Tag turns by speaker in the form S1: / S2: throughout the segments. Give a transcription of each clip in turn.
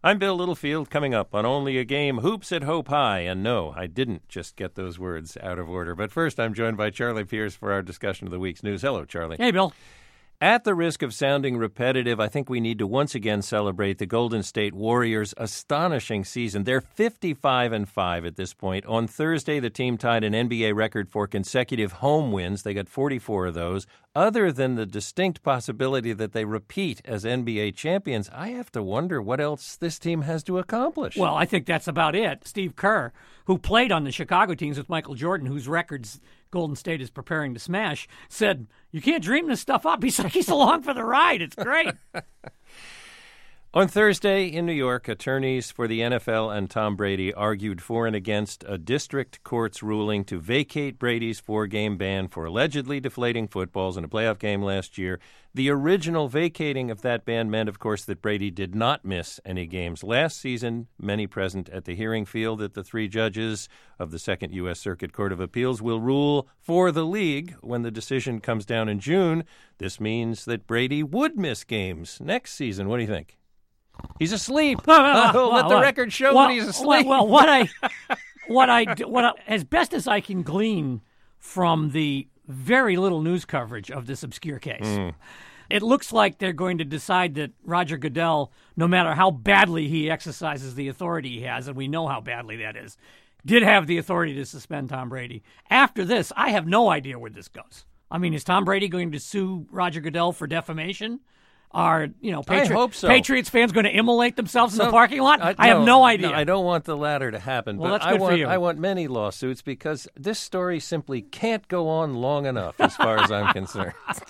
S1: I'm Bill Littlefield, coming up on Only a Game, Hoops at Hope High. And no, I didn't just get those words out of order. But first, I'm joined by Charlie Pierce for our discussion of the week's news. Hello, Charlie.
S2: Hey, Bill.
S1: At the risk of sounding repetitive, I think we need to once again celebrate the Golden State Warriors' astonishing season. They're 55-5 at this point. On Thursday, the team tied an NBA record for consecutive home wins. They got 44 of those. Other than the distinct possibility that they repeat as NBA champions, I have to wonder what else this team has to accomplish.
S2: Well, I think that's about it. Steve Kerr, who played on the Chicago teams with Michael Jordan, whose records Golden State is preparing to smash, said, you can't dream this stuff up. He's along for the ride. It's great.
S1: On Thursday in New York, attorneys for the NFL and Tom Brady argued for and against a district court's ruling to vacate Brady's 4-game ban for allegedly deflating footballs in a playoff game last year. The original vacating of that ban meant, of course, that Brady did not miss any games last season. Many present at the hearing feel that the 3 judges of the Second U.S. Circuit Court of Appeals will rule for the league when the decision comes down in June. This means that Brady would miss games next season. What do you think? He's asleep. Let the record show that he's asleep.
S2: As best as I can glean from the very little news coverage of this obscure case, it looks like they're going to decide that Roger Goodell, no matter how badly he exercises the authority he has, and we know how badly that is, did have the authority to suspend Tom Brady. After this, I have no idea where this goes. I mean, is Tom Brady going to sue Roger Goodell for defamation? Are,
S1: I hope so.
S2: Patriots fans going to immolate themselves in the parking lot? I have no idea.
S1: No, I don't want the latter to happen.
S2: Well,
S1: but
S2: that's good for you.
S1: I want many lawsuits because this story simply can't go on long enough as far as I'm concerned.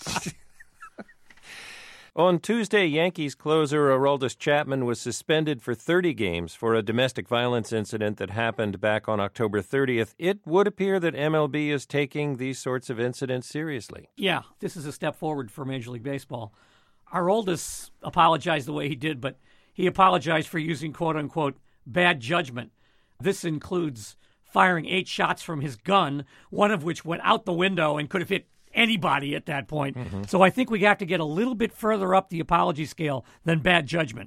S1: On Tuesday, Yankees closer Aroldis Chapman was suspended for 30 games for a domestic violence incident that happened back on October 30th. It would appear that MLB is taking these sorts of incidents seriously.
S2: Yeah, this is a step forward for Major League Baseball. Aroldis apologized the way he did, but he apologized for using, quote-unquote, bad judgment. This includes firing 8 shots from his gun, one of which went out the window and could have hit anybody at that point. So I think we have to get a little bit further up the apology scale than bad judgment.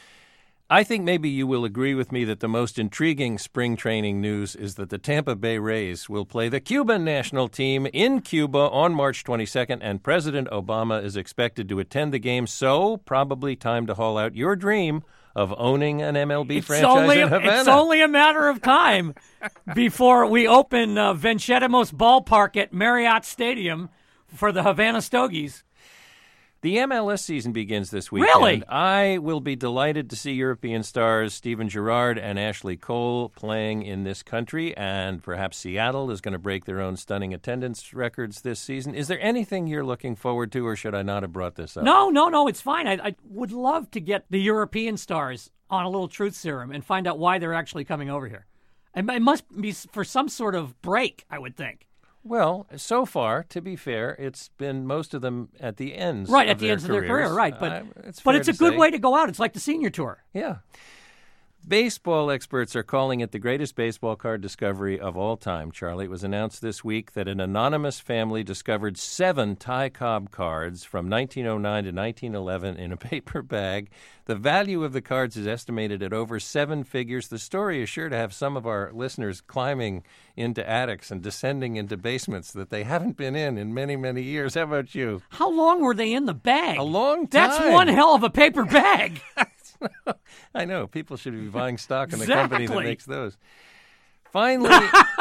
S1: I think maybe you will agree with me that the most intriguing spring training news is that the Tampa Bay Rays will play the Cuban national team in Cuba on March 22nd, and President Obama is expected to attend the game, so probably time to haul out your dream of owning an MLB franchise in Havana.
S2: It's only a matter of time before we open Venchetimos Ballpark at Marriott Stadium for the Havana Stogies.
S1: The MLS season begins this weekend.
S2: Really?
S1: I will be delighted to see European stars Steven Gerrard and Ashley Cole playing in this country, and perhaps Seattle is going to break their own stunning attendance records this season. Is there anything you're looking forward to, or should I not have brought this up?
S2: No, it's fine. I would love to get the European stars on a little truth serum and find out why they're actually coming over here. It must be for some sort of break, I would think.
S1: Well, so far, to be fair, it's been most of them at the ends
S2: of
S1: their
S2: career, right. But it's a good
S1: say.
S2: way to go out. It's like the senior tour.
S1: Yeah. Baseball experts are calling it the greatest baseball card discovery of all time, Charlie. It was announced this week that an anonymous family discovered 7 Ty Cobb cards from 1909 to 1911 in a paper bag. The value of the cards is estimated at over 7 figures. The story is sure to have some of our listeners climbing into attics and descending into basements that they haven't been in many, many years. How about you?
S2: How long were they in the bag?
S1: A long time.
S2: That's one hell of a paper bag.
S1: I know. People should be buying stock in the
S2: Exactly.
S1: company that makes those. Finally,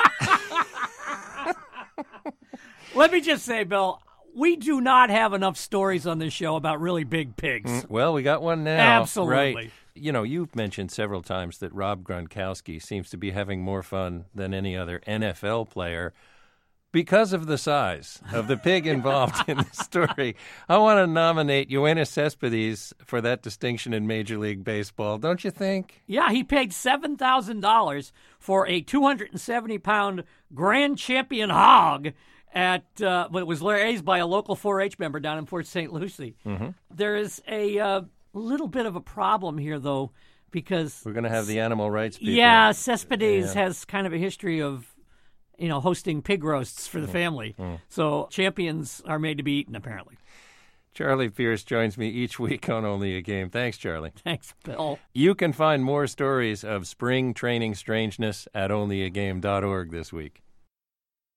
S2: Let me just say, Bill, we do not have enough stories on this show about really big pigs.
S1: well, we got one now.
S2: Absolutely.
S1: Right. You've mentioned several times that Rob Gronkowski seems to be having more fun than any other NFL player. Because of the size of the pig involved in the story, I want to nominate Yoenis Cespedes for that distinction in Major League Baseball, don't you think?
S2: Yeah, he paid $7,000 for a 270-pound grand champion hog but it was raised by a local 4-H member down in Port St. Lucie. Mm-hmm. There is a little bit of a problem here, though, because
S1: we're going to have the animal rights people.
S2: Yeah, Cespedes has kind of a history of hosting pig roasts for the family. So champions are made to be eaten, apparently.
S1: Charlie Pierce joins me each week on Only a Game. Thanks, Charlie.
S2: Thanks, Bill.
S1: You can find more stories of spring training strangeness at onlyagame.org this week.